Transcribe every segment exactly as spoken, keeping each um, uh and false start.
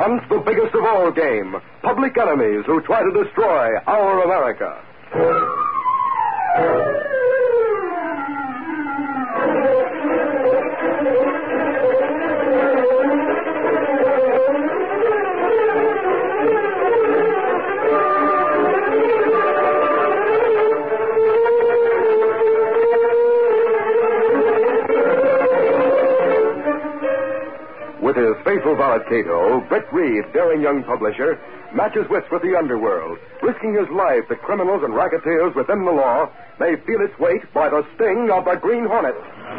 confronts the biggest of all game, public enemies who try to destroy our America. With his faithful valet Cato, Britt Reed, daring young publisher, matches wits with the underworld, risking his life that criminals and racketeers within the law may feel its weight by the sting of the Green Hornet.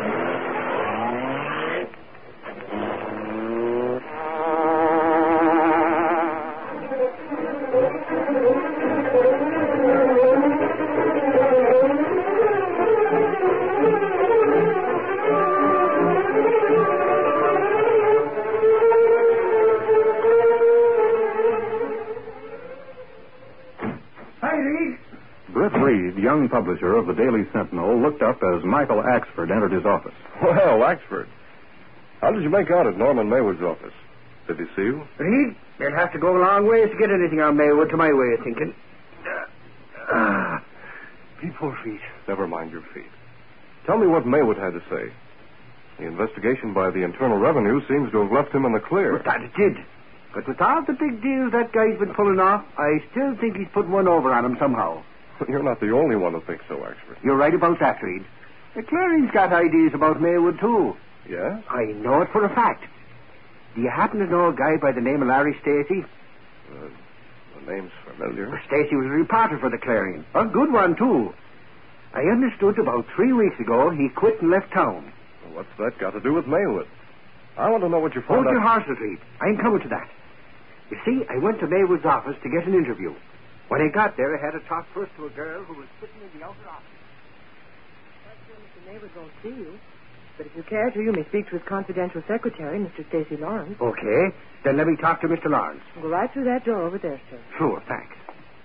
Britt Reed, young publisher of the Daily Sentinel, looked up as Michael Axford entered his office. Well, Axford, how did you make out at Norman Maywood's office? Did he see you? Reed, you'll have to go a long ways to get anything on Maywood to my way of thinking. Uh, uh, Be poor feet. Never mind your feet. Tell me what Maywood had to say. The investigation by the Internal Revenue seems to have left him in the clear. But that it did. But with all the big deals that guy's been pulling off, I still think he's put one over on him somehow. You're not the only one who thinks so, Axford. You're right about that, Reed. The Clarion's got ideas about Maywood, too. Yeah? I know it for a fact. Do you happen to know a guy by the name of Larry Stacy? Uh, the name's familiar. Well, Stacy was a reporter for the Clarion. A good one, too. I understood about three weeks ago he quit and left town. Well, what's that got to do with Maywood? I want to know what you found Hold out. your horses, Reed. I'm coming to that. You see, I went to Maywood's office to get an interview. When I got there, I had to talk first to a girl who was sitting in the outer office. I'm sure Mister Maywood won't see you. But if you care to, you may speak to his confidential secretary, Mister Stacy Lawrence. Okay. Then let me talk to Mister Lawrence. Go right through that door over there, sir. Sure, thanks.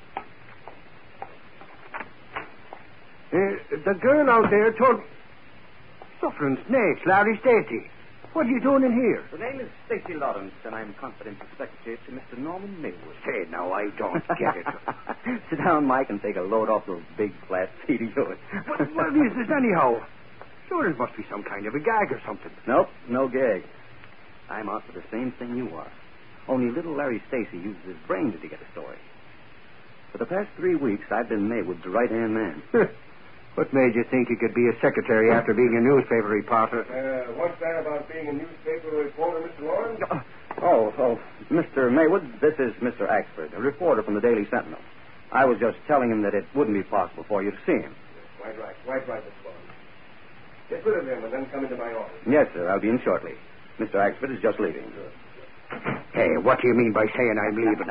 Uh, the girl out there told... Suffering snakes, Larry Stacy. What are you doing in here? The name is Stacy Lawrence, and I'm confidential secretary to Mister Norman Maywood. Say, now, I don't get it. Sit down, Mike, and take a load off those big flat feet of yours. what, what is this, anyhow? Sure, there must be some kind of a gag or something. Nope, no gag. I'm out for the same thing you are. Only little Larry Stacy uses his brains to get a story. For the past three weeks, I've been Maywood's right-hand man. What made you think you could be a secretary after being a newspaper reporter? Uh, what's that about being a newspaper reporter, Mister Lawrence? Uh, oh, oh, Mister Maywood, this is Mister Axford, a reporter from the Daily Sentinel. I was just telling him that it wouldn't be possible for you to see him. Quite right, quite right, Mister Lawrence. Get rid of him and then come into my office. Yes, sir, I'll be in shortly. Mister Axford is just leaving. Hey, what do you mean by saying I'm leaving?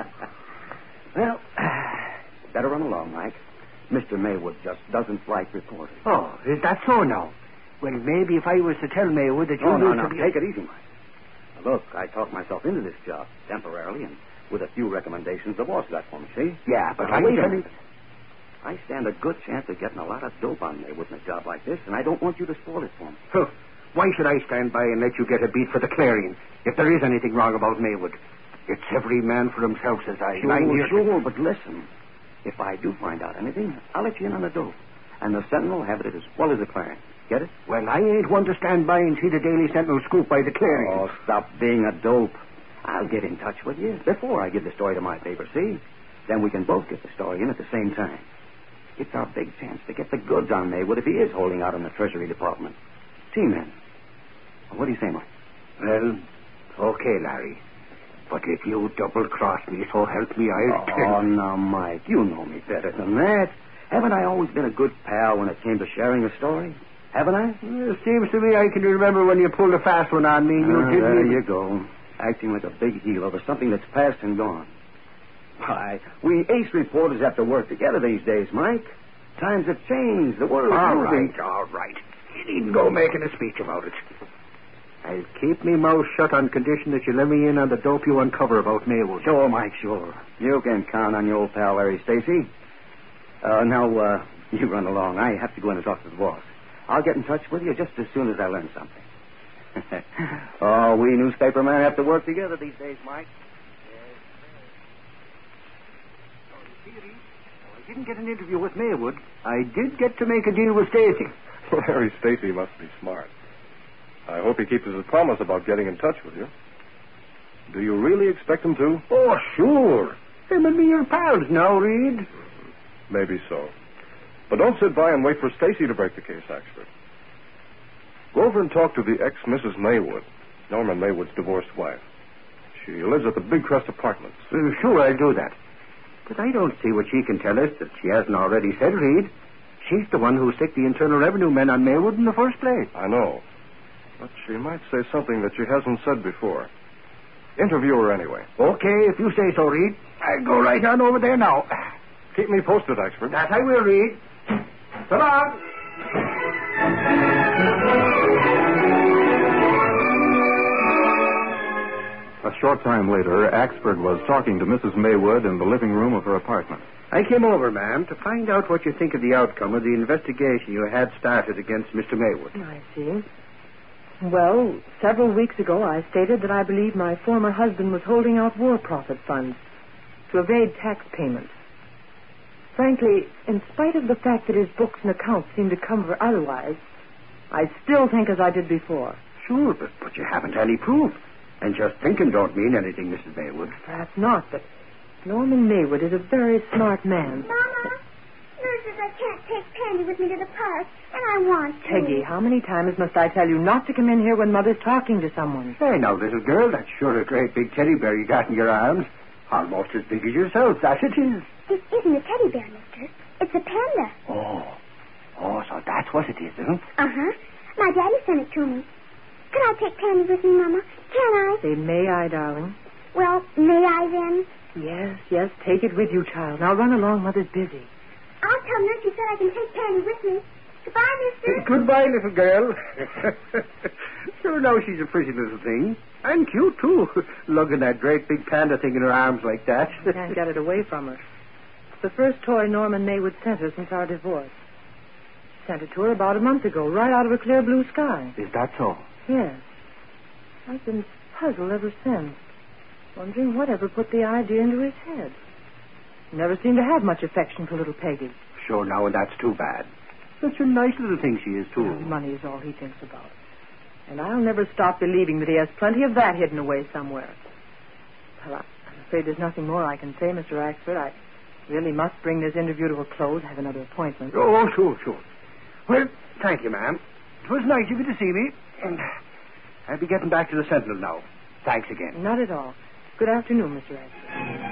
Well, better run along, Mike. Mister Maywood just doesn't like reporters. Oh, is that so now? Well, maybe if I was to tell Maywood that you Oh, no, knew no, to be... take it easy, Mike. Now, look, I talked myself into this job temporarily, and with a few recommendations the boss got for me, see? Yeah, but now, I wait a tell minute. I stand a good chance of getting a lot of dope on Maywood in a job like this, and I don't want you to spoil it for me. Huh. Why should I stand by and let you get a beat for the Clarion if there is anything wrong about Maywood? It's every man for himself, says I. Sure, I'm here... sure, but listen. If I do find out anything, I'll let you in on the dope. And the Sentinel will have it as well as the Clarion. Get it? Well, I ain't one to stand by and see the Daily Sentinel scoop by the Clarion. Oh, stop being a dope. I'll get in touch with you before I give the story to my paper, see? Then we can both get the story in at the same time. It's our big chance to get the goods on Maywood if he is holding out in the Treasury Department. T-men. What do you say, Mike? Well, okay, Larry. But if you double-cross me, so help me, I'll... Oh, now, Mike, you know me better than that. Haven't I always been a good pal when it came to sharing a story? Haven't I? Well, it seems to me I can remember when you pulled a fast one on me. You Ah, didn't there even- you go. Acting like a big heel over something that's past and gone. Why, we ace reporters have to work together these days, Mike. Times have changed. The world is All moving. right, all right. You needn't go making a speech about it. I'll keep me mouth shut on condition that you let me in on the dope you uncover about Maywood. Sure, Mike, sure. You can count on your old pal, Larry Stacy. Uh, now, uh, you run along. I have to go in and talk to the boss. I'll get in touch with you just as soon as I learn something. Oh, we newspaper men have to work together these days, Mike. See, Reed, though I didn't get an interview with Maywood, I did get to make a deal with Stacy. Larry Stacy must be smart. I hope he keeps his promise about getting in touch with you. Do you really expect him to? Oh, sure. Him and me are pals now, Reed. Maybe so. But don't sit by and wait for Stacy to break the case, Axford. Go over and talk to the ex-Missus Maywood, Norman Maywood's divorced wife. She lives at the Big Crest Apartments. Uh, sure, I'll do that. But I don't see what she can tell us that she hasn't already said, Reed. She's the one who sicked the Internal Revenue men on Maywood in the first place. I know. But she might say something that she hasn't said before. Interview her anyway. Okay, if you say so, Reed. I'll go right on over there now. Keep me posted, Axford. That I will, Reed. So long. A short time later, Axford was talking to Missus Maywood in the living room of her apartment. I came over, ma'am, to find out what you think of the outcome of the investigation you had started against Mister Maywood. I see. Well, several weeks ago, I stated that I believed my former husband was holding out war profit funds to evade tax payments. Frankly, in spite of the fact that his books and accounts seem to cover otherwise, I still think as I did before. Sure, but, but you haven't any proof. And just thinking don't mean anything, Missus Maywood. Perhaps not, but Norman Maywood is a very smart man. Mama, Nurse says I can't take Candy with me to the park, and I want to. Peggy, how many times must I tell you not to come in here when Mother's talking to someone? Hey, now, little girl, that's sure a great big teddy bear you got in your arms. Almost as big as yourself, that it is. It isn't a teddy bear, mister. It's a panda. Oh. Oh, so that's what it is, isn't it? Uh-huh. My daddy sent it to me. Can I take Candy with me, Mama? Can I? Say, may I, darling? Well, may I then? Yes, yes, take it with you, child. Now run along, Mother's busy. I'll tell Nurse you said I can take Candy with me. Goodbye, mister. Goodbye, little girl. Sure, now she's a pretty little thing. And cute, too. Lugging that great big panda thing in her arms like that. Can't get it away from her. It's the first toy Norman Maywood sent her since our divorce. Sent it to her about a month ago, right out of a clear blue sky. Is that so? Yes. I've been puzzled ever since, wondering whatever put the idea into his head. Never seemed to have much affection for little Peggy. Sure, now, and that's too bad. Such a nice little thing she is, too. Well, money is all he thinks about. And I'll never stop believing that he has plenty of that hidden away somewhere. Well, I'm afraid there's nothing more I can say, Mister Axford. I really must bring this interview to a close. I have another appointment. Oh, sure, sure. Well, thank you, ma'am. It was nice of you to see me. And I'll be getting back to the Sentinel now. Thanks again. Not at all. Good afternoon, Mister Axford.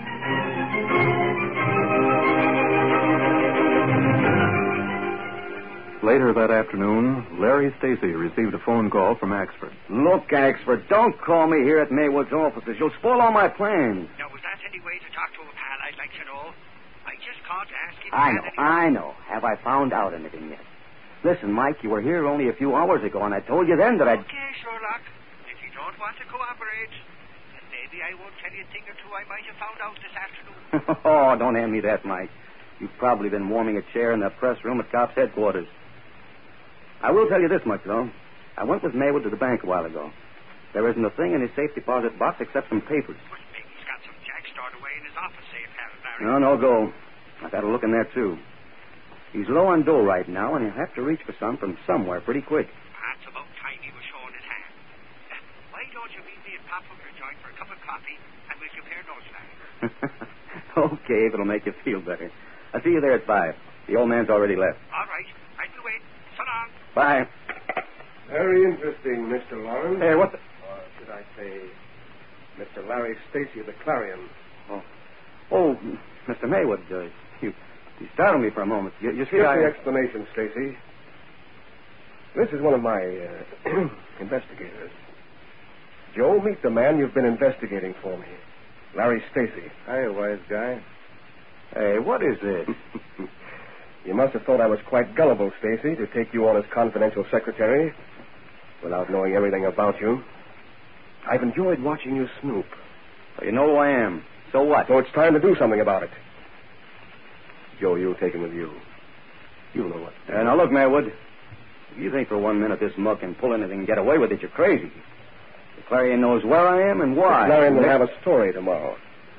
Later that afternoon, Larry Stacy received a phone call from Axford. Look, Axford, don't call me here at Maywood's offices. You'll spoil all my plans. Now, was that any way to talk to a pal, I'd like to know? I just called to ask if you I had know, any... I know. Have I found out anything yet? Listen, Mike, you were here only a few hours ago, and I told you then that I'd... Okay, Sherlock. If you don't want to cooperate, then maybe I won't tell you a thing or two I might have found out this afternoon. Oh, don't hand me that, Mike. You've probably been warming a chair in the press room at Cops headquarters. I will tell you this much, though. I went with Maywood to the bank a while ago. There isn't a thing in his safe deposit box except some papers. But maybe he's got some jack stored away in his office safe, hasn't Larry? No, no go. I've had a look in there, too. He's low on dough right now, and he'll have to reach for some from somewhere pretty quick. That's about time he was showing his hand. Uh, why don't you meet me at Pop Hooker's joint for a cup of coffee, and we'll compare notes, Larry? Okay, if it'll make you feel better. I'll see you there at five. The old man's already left. All right. I will wait. So long. Bye. Very interesting, Mister Lawrence. Hey, what the... Or should I say, Mister Larry Stacy of the Clarion. Oh, oh Mister Maywood, uh, you, you startled me for a moment. You, you see, Skip I... the explanation, Stacy. This is one of my uh, investigators. Joe, meet the man you've been investigating for me. Larry Stacy. Hiya, wise guy. Hey, what is this? You must have thought I was quite gullible, Stacy, to take you on as confidential secretary without knowing everything about you. I've enjoyed watching you snoop. Well, you know who I am. So what? So it's time to do something about it. Joe, you'll take him with you. You know what. Uh, now, look, Maywood. If you think for one minute this mug can pull anything and get away with it, you're crazy. The Clarion knows where I am and why. The Clarion will have a story tomorrow.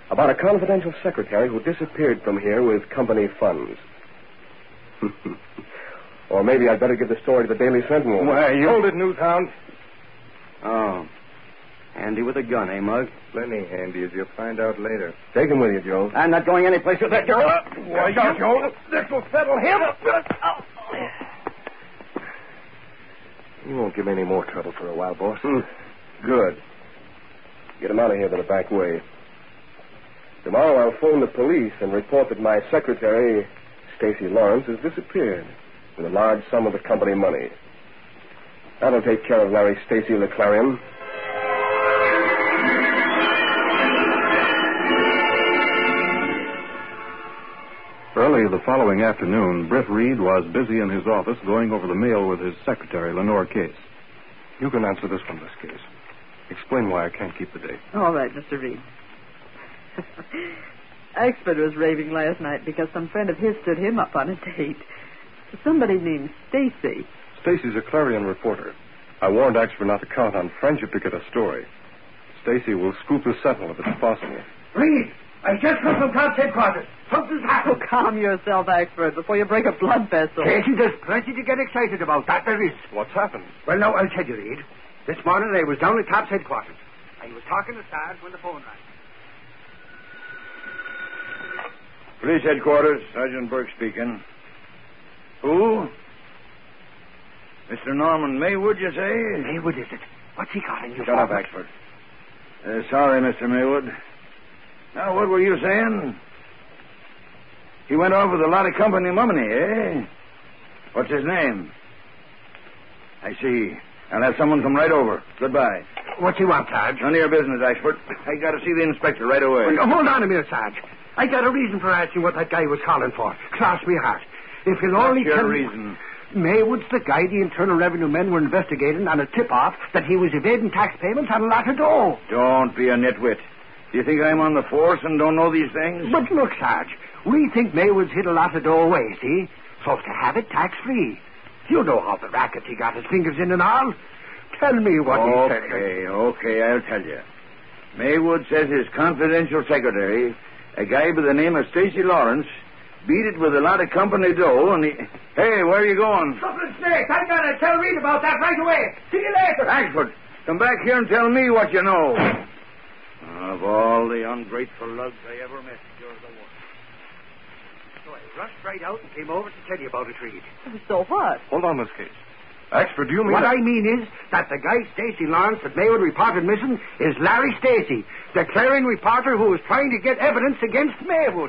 About a confidential secretary who disappeared from here with company funds. Or maybe I'd better give the story to the Daily Sentinel. Why, you... Hold it, Newshound. Oh. Handy with a gun, eh, Mug? Plenty handy, as you'll find out later. Take him with you, Joe. I'm not going any place with that girl. Why, you... Joe, this will settle him. You won't give me any more trouble for a while, boss. Hmm. Good. Get him out of here the back way. Tomorrow I'll phone the police and report that my secretary, Stacy Lawrence, has disappeared with a large sum of the company money. That'll take care of Larry Stacy of the Clarion. Early the following afternoon, Britt Reed was busy in his office going over the mail with his secretary, Lenore Case. You can answer this one, Miss Case. Explain why I can't keep the date. All right, Mister Reed. Axford was raving last night because some friend of his stood him up on a date. Somebody named Stacy. Stacy's a Clarion reporter. I warned Axford not to count on friendship to get a story. Stacy will scoop the Sentinel if it's possible. Reed, I just come from Cops headquarters. Something's happened. Oh, calm yourself, Axford, before you break a blood vessel. Casey, there's plenty to get excited about. That there is. What's happened? Well, now, I'll tell you, Reed. This morning I was down at Cops headquarters. I was talking to Sarge when the phone rang. Police headquarters, Sergeant Burke speaking. Who? Mister Norman Maywood, you say? Maywood, is it? What's he got in you? Shut up, Axford. Uh, sorry, Mister Maywood. Now, what were you saying? He went off with a lot of company money, eh? What's his name? I see. I'll have someone come right over. Goodbye. What you want, Sarge? None of your business, Axford. I got to see the inspector right away. Well, hold on a minute, Sarge. I got a reason for asking what that guy was calling for. Cross me heart. If you'll only What's your tell reason? Maywood's the guy the Internal Revenue men were investigating on a tip-off that he was evading tax payments on a lot of dough. Don't be a nitwit. Do you think I'm on the force and don't know these things? But look, Sarge, we think Maywood's hid a lot of dough away, see? So to have it tax-free. You know how the racket he got his fingers in and all. Tell me what okay, he said. Okay, okay, I'll tell you. Maywood says his confidential secretary, a guy by the name of Stacy Lawrence, beat it with a lot of company dough, and he... Hey, where are you going? Something snakes. I gotta tell Reed about that right away. See you later. Axford, come back here and tell me what you know. Of all the ungrateful lugs I ever met, you're the one. So I rushed right out and came over to tell you about it, Reed. So what? Hold on, Miss Case. Axford, do you mean... What that... I mean is that the guy Stacy Lawrence that Maywood reported missing is Larry Stacy, the Clarion reporter who was trying to get evidence against Maywood.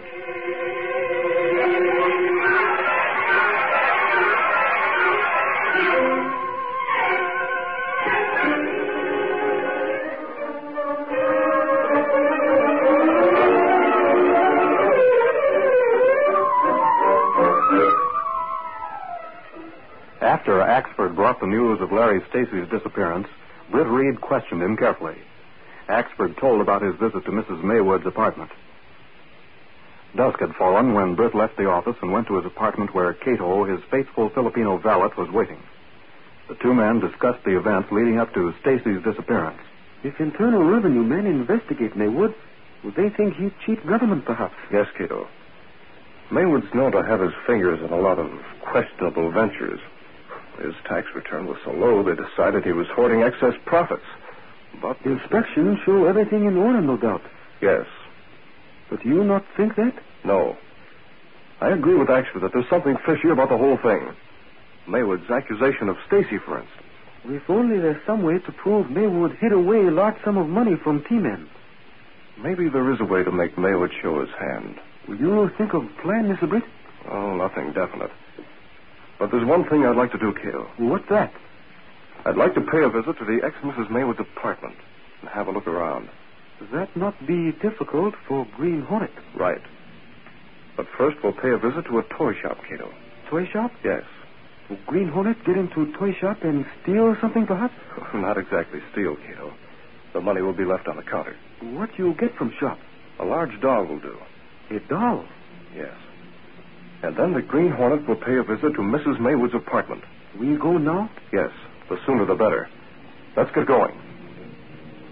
After Axford brought the news of Larry Stacy's disappearance, Britt Reed questioned him carefully. Axford told about his visit to Missus Maywood's apartment. Dusk had fallen when Britt left the office and went to his apartment where Cato, his faithful Filipino valet, was waiting. The two men discussed the events leading up to Stacy's disappearance. If Internal Revenue men investigate Maywood, would they think he'd cheat government, perhaps? Yes, Cato. Maywood's known to have his fingers in a lot of questionable ventures. His tax return was so low, they decided he was hoarding excess profits. But the inspections show everything in order, no doubt. Yes. But do you not think that? No. I agree with Axford that there's something fishy about the whole thing. Maywood's accusation of Stacy, for instance. If only there's some way to prove Maywood hid away a large sum of money from T-men. Maybe there is a way to make Maywood show his hand. Will you think of a plan, Mister Britt? Oh, nothing definite. But there's one thing I'd like to do, Cato. What's that? I'd like to pay a visit to the ex-Missus Maywood's apartment and have a look around. That not be difficult for Green Hornet. Right. But first we'll pay a visit to a toy shop, Cato. Toy shop? Yes. Will Green Hornet get into a toy shop and steal something, perhaps? Not exactly steal, Cato. The money will be left on the counter. What do you get from shop? A large doll will do. A doll? Yes. And then the Green Hornet will pay a visit to Missus Maywood's apartment. We go now? Yes. The sooner the better. Let's get going.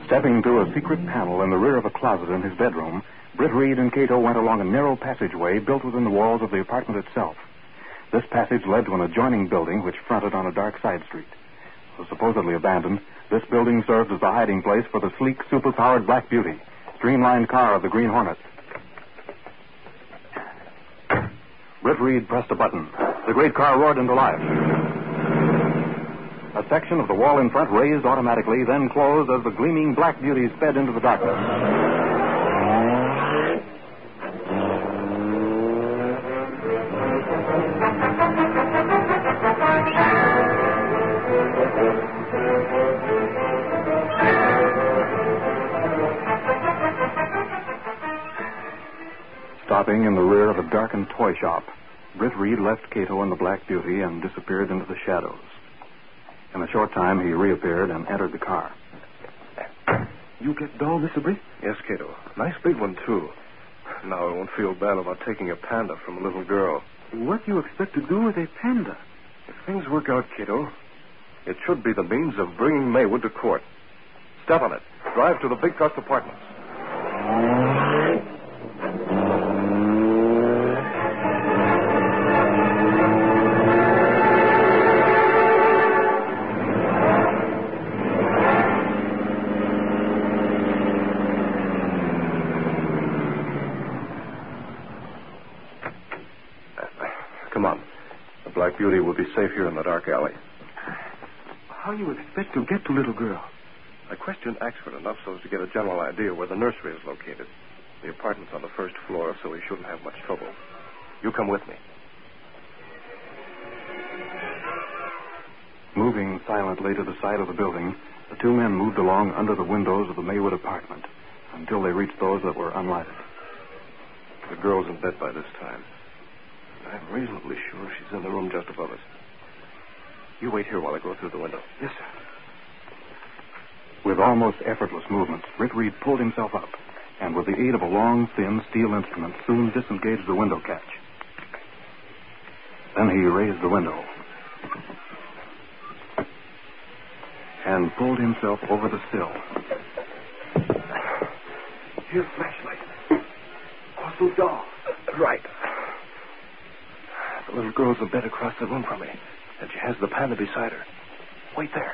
Stepping through a secret panel in the rear of a closet in his bedroom, Britt Reed and Cato went along a narrow passageway built within the walls of the apartment itself. This passage led to an adjoining building which fronted on a dark side street. Though supposedly abandoned, this building served as the hiding place for the sleek, super-powered Black Beauty, streamlined car of the Green Hornet. Britt Reed pressed a button. The great car roared into life. A section of the wall in front raised automatically, then closed as the gleaming Black Beauty sped into the darkness. Stopping in the rear of a darkened toy shop, Britt Reed left Cato and the Black Beauty and disappeared into the shadows. In a short time, he reappeared and entered the car. You get doll, Mister Britt? Yes, Cato. Nice big one, too. Now I won't feel bad about taking a panda from a little girl. What do you expect to do with a panda? If things work out, Cato, it should be the means of bringing Maywood to court. Step on it. Drive to the Big Trust Apartments. Come on. The Black Beauty will be safe here in the dark alley. How you expect to get to little girl? I questioned Axford enough so as to get a general idea where the nursery is located. The apartment's on the first floor, so he shouldn't have much trouble. You come with me. Moving silently to the side of the building, the two men moved along under the windows of the Maywood apartment until they reached those that were unlighted. The girl's in bed by this time. I'm reasonably sure she's in the room just above us. You wait here while I go through the window. Yes, sir. With almost effortless movements, Britt Reed pulled himself up, and with the aid of a long, thin steel instrument, soon disengaged the window catch. Then he raised the window and pulled himself over the sill. Here's a flashlight. Also, doll. Right. The little girl's in bed across the room from me, and she has the panda beside her. Wait there.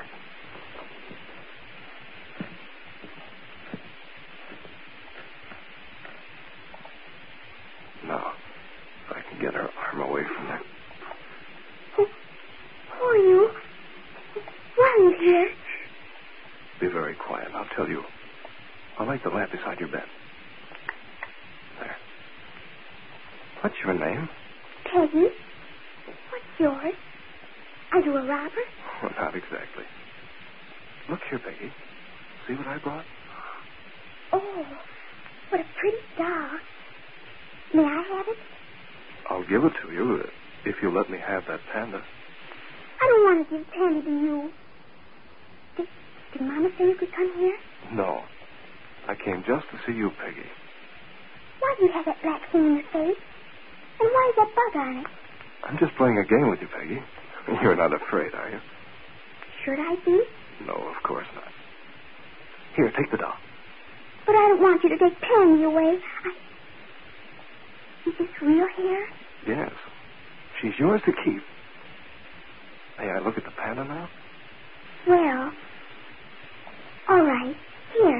Now, if I can get her arm away from there. Who, who are you? Why are you here? Be very quiet. I'll tell you. I'll light the lamp beside your bed. There. What's your name? Peggy. What's yours? Are you a robber? Well, not exactly. Look here, Peggy. See what I brought? Oh, what a pretty doll. May I have it? I'll give it to you if you let me have that panda. I don't want to give Panda to you. Did, did Mama say you could come here? No. I came just to see you, Peggy. Why do you have that black thing in your face? And why is that bug on it? I'm just playing a game with you, Peggy. You're not afraid, are you? Should I be? No, of course not. Here, take the doll. But I don't want you to take Penny away. I... Is this real hair? Yes. She's yours to keep. May I look at the panda now? Well, all right. Here.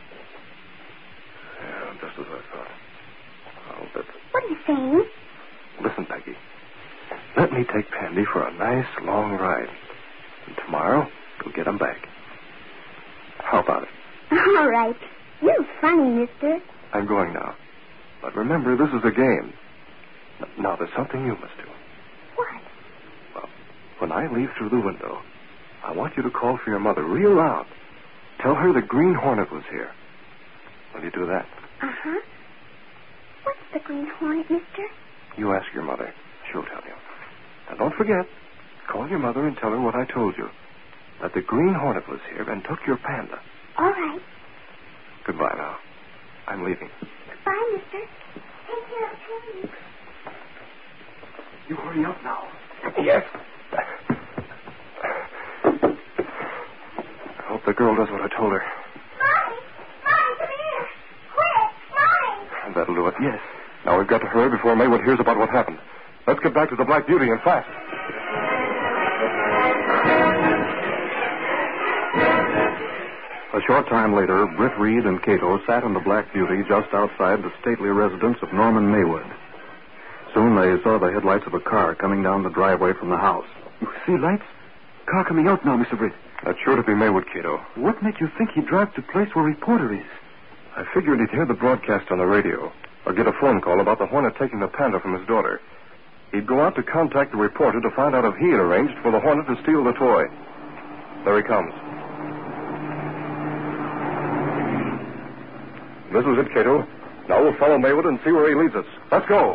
Yeah, just as I thought. I'll bet. What are you saying? Listen, Peggy. Let me take Pandy for a nice long ride. And tomorrow, you'll get him back. How about it? All right. You're funny, mister. I'm going now. But remember, this is a game. Now, there's something you must do. What? Well, when I leave through the window, I want you to call for your mother real loud. Tell her the Green Hornet was here. Will you do that? Uh-huh. What's the Green Hornet, mister? You ask your mother. She'll tell you. Now, don't forget. Call your mother and tell her what I told you. That the Green Hornet was here and took your panda. All right. Goodbye now. I'm leaving. Goodbye, mister. Take care of Penny. You hurry up now. Yes. I hope the girl does what I told her. Mommy! That'll do it. Yes. Now we've got to hurry before Maywood hears about what happened. Let's get back to the Black Beauty and fast. A short time later, Britt Reed and Cato sat in the Black Beauty just outside the stately residence of Norman Maywood. Soon they saw the headlights of a car coming down the driveway from the house. You see lights? Car coming out now, Mister Britt. That's sure to be Maywood, Cato. What made you think he'd drive to the place where reporter is? I figured he'd hear the broadcast on the radio or get a phone call about the Hornet taking the Panda from his daughter. He'd go out to contact the reporter to find out if he had arranged for the Hornet to steal the toy. There he comes. This is it, Cato. Now we'll follow Maywood and see where he leads us. Let's go.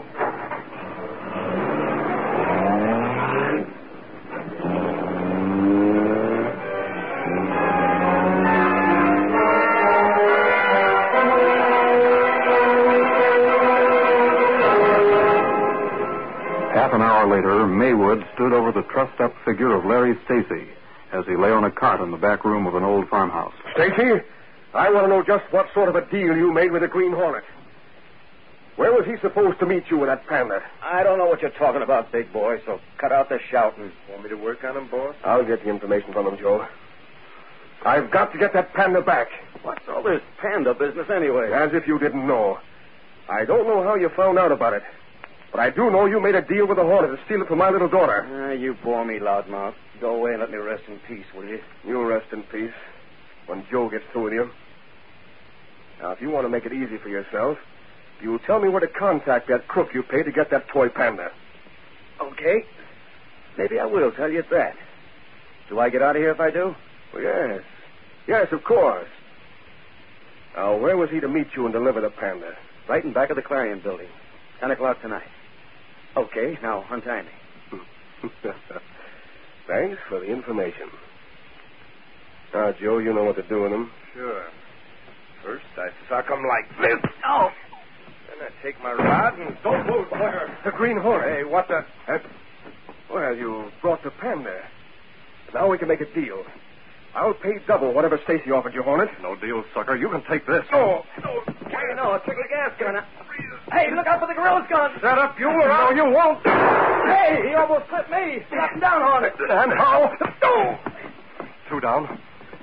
Half an hour later, Maywood stood over the trussed-up figure of Larry Stacy as he lay on a cot in the back room of an old farmhouse. Stacy, I want to know just what sort of a deal you made with the Green Hornet. Where was he supposed to meet you with that Panda? I don't know what you're talking about, big boy, so cut out the shouting. Want me to work on him, boss? I'll get the information from him, Joe. I've got to get that Panda back. What's all this Panda business anyway? As if you didn't know. I don't know how you found out about it, but I do know you made a deal with the Hornet to steal it from my little daughter. Ah, you bore me, loudmouth. Go away and let me rest in peace, will you? You'll rest in peace when Joe gets through with you. Now, if you want to make it easy for yourself, you'll tell me where to contact that crook you paid to get that toy Panda. Okay. Maybe I will tell you that. Do I get out of here if I do? Well, yes. Yes, of course. Now, where was he to meet you and deliver the Panda? Right in back of the Clarion building. Ten o'clock tonight. Okay, now untie me. Thanks for the information. Now, Joe, you know what to do with him. Sure. First, I suck 'em like this. Oh! Then I take my rod and don't move, boy. The Green Hornet. Hey, what the... Uh, well, you brought the Panda. Now we can make a deal. I'll pay double whatever Stacy offered you, Hornet. No deal, sucker. You can take this. Oh, no. Hey, no, a trickle of gas gun. Hey, look out for the gorilla's gun. Shut up, you, or no, you won't. Hey, he almost clipped me. Knock him down, Hornet. And how? Oh! Two down.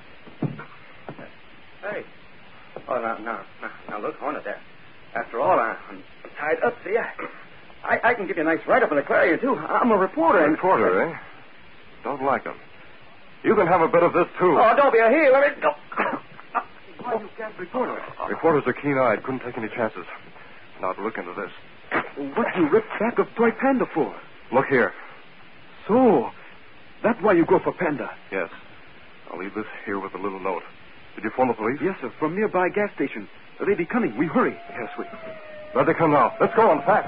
Hey. Oh, now, now, now, now look, Hornet, there. After all, I, I'm tied up, see? I, I, I can give you a nice write-up in the Clarion, too. I'm a reporter. A reporter, eh? Don't like him. You can have a bit of this, too. Oh, don't be a heel. Let me go. Why you can't report it? Reporters are keen-eyed. Couldn't take any chances. Now, to look into this. What you ripped back of Toy Panda for? Look here. So, that's why you go for Panda? Yes. I'll leave this here with a little note. Did you phone the police? Yes, sir. From nearby gas station. They be coming. We hurry. Yes, we... There they come now. Let's go on fast.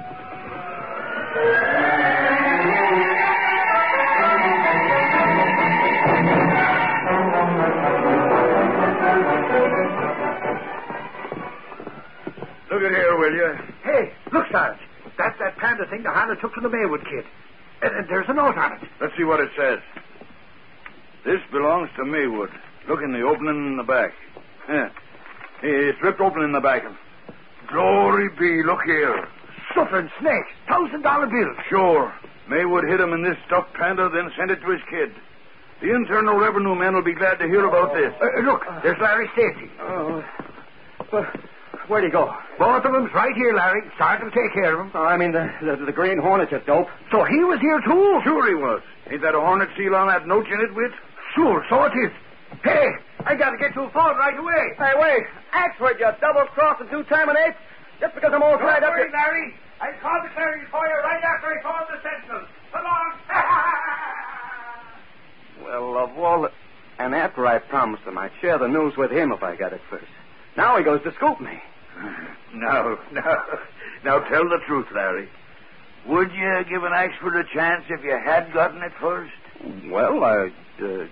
Look at here, will you? Hey, look, Sarge. That's that Panda thing the Hannah took from the Maywood kid. And, and there's a note on it. Let's see what it says. This belongs to Maywood. Look in the opening in the back. Yeah. It's ripped open in the back. Glory be, look here. Suffering snakes. Thousand dollar bills. Sure. Maywood hid him in this stuffed panda, then sent it to his kid. The Internal Revenue men will be glad to hear about this. Uh, look, there's Larry Stacy. Oh. Uh, where'd he go? Both of them's right here, Larry. Start to take care of him. Oh, I mean, the, the, the Green Hornet, you dope. So he was here, too? Sure he was. Ain't that a hornet seal on that note you knit with? Sure, so it is. Hey, I got to get to a phone right away. Hey, wait. Axford, you double-crossing two-time and eight. Just because I'm all Don't tied up worry, here. Larry. I called the Clarion for you right after I phoned the Sentinel. So long. Well, of all the... And after I promised him I'd share the news with him if I got it first. Now he goes to scoop me. No, no. Now tell the truth, Larry. Would you give an Axford a chance if you had gotten it first? Well, I... Uh...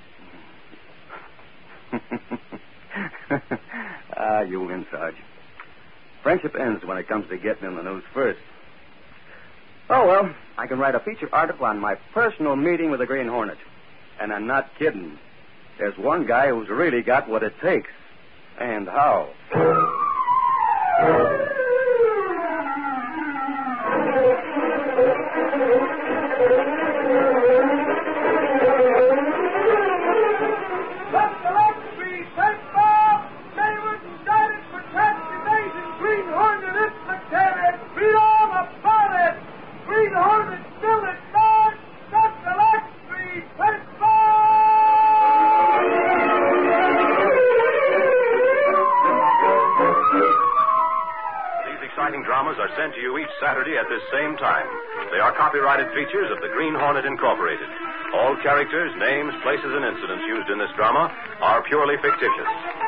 ah, you win, Sarge. Friendship ends when it comes to getting in the news first. Oh, well, I can write a feature article on my personal meeting with the Green Hornet. And I'm not kidding. There's one guy who's really got what it takes. And how. Saturday at this same time. They are copyrighted features of the Green Hornet Incorporated. All characters, names, places, and incidents used in this drama are purely fictitious.